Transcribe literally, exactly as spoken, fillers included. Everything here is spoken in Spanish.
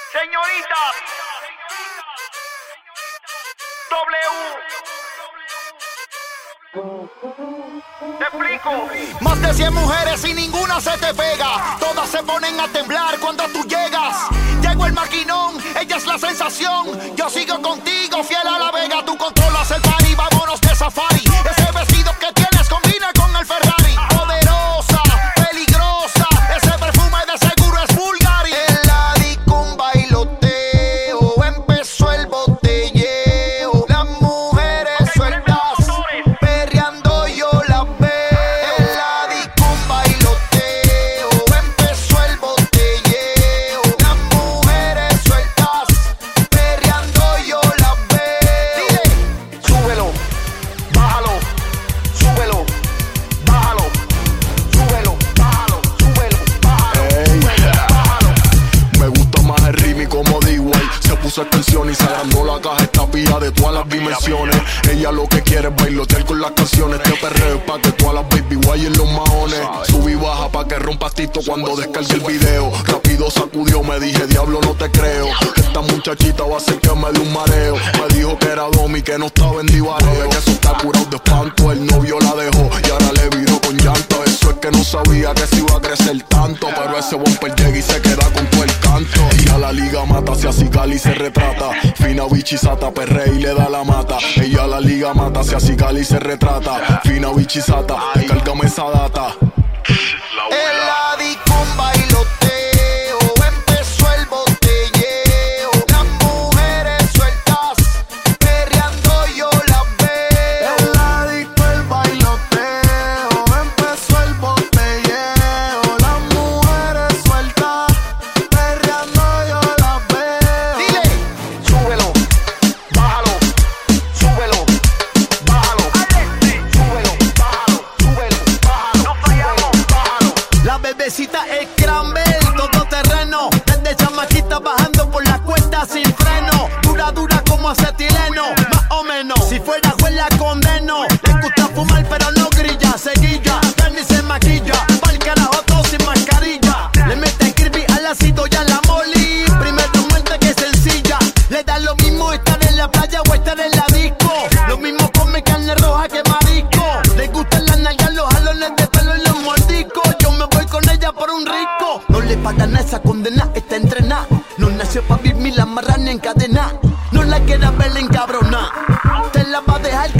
Señorita W. Te explico. Más de cien mujeres y ninguna se te pega. Todas se ponen a temblar cuando tú llegas. Llegó el maquinón, ella es la sensación. Yo sigo contigo, fiel a la vega. Tú controlas el party, vámonos de safari. Ese vestido que tienes combina con el Ferrari. Poderosa, peligrosa, ese perfume de seguro es Bulgari. En la disco un bailoteo, empezó el botelleo. Las mujeres sueltas, perreando yo las veo. En la disco un bailoteo, empezó el botelleo. Las mujeres sueltas, perreando yo las veo. Dile, súbelo, bájalo, súbelo, bájalo, súbelo, bájalo, súbelo, bájalo, Ey, súbelo, bájalo. me gusta más el ritmo y como D-Way se puso extensión y se agrandó la caja, esta pilla de todas las dimensiones. Ella lo que quiere es bailotear con las canciones. Este perreo es pa' que todas las baby guayen los maones. Sube y baja pa' que rompas tito cuando descargue el video. Rápido sacudió, me dije, diablo no te creo. Esta muchachita va a hacer que me dé un mareo. Me dijo que era Domi, que no estaba en divareo. Que eso está curado de espanto, el novio la dejó y ahora le viró con llanto. Eso es que no sabía que se iba a crecer tanto, pero ese bumper llega y se queda con todo el canto. Y a la liga mata, se acicala y se retrata. Fina bichisata, perrea y le da la mata. Ella a la liga mata, se acicala y se retrata. Fina bichisata, descárgame esa data. En la disco un bailoteo, empezó el botelleo. Las mujeres sueltas, perreando yo las veo. En la disco el bailoteo, empezó el botelleo. Las mujeres sueltas, perreando yo las veo. Dile, súbelo, bájalo, súbelo, bájalo, súbelo, bájalo, súbelo, bájalo. No fallamos. Bájalo. La bebecita es Cranbel, todo terreno. Desde chamaquita bajando por la cuesta sin freno. Dura, dura como acetileno, más o menos. Si fuera juez la condeno. Le gusta fumar pero no grilla, seguilla. Ya ni se maquilla, pa'l carajo todo sin mascarilla. Le mete kirby al ácido y a la moli. Primero muerte que sencilla. Le da lo mismo estar en la playa o estar en la disco. Lo mismo come carne roja que marisco. Le gustan las nalgas, los jalones de pelo y los mordiscos. Yo me voy con ella por un rico. No le pagan a esa condena, está entrenada. No nació pa' vivir la marrana en cadena. No la quieras ver encabronada. Te la va a dejar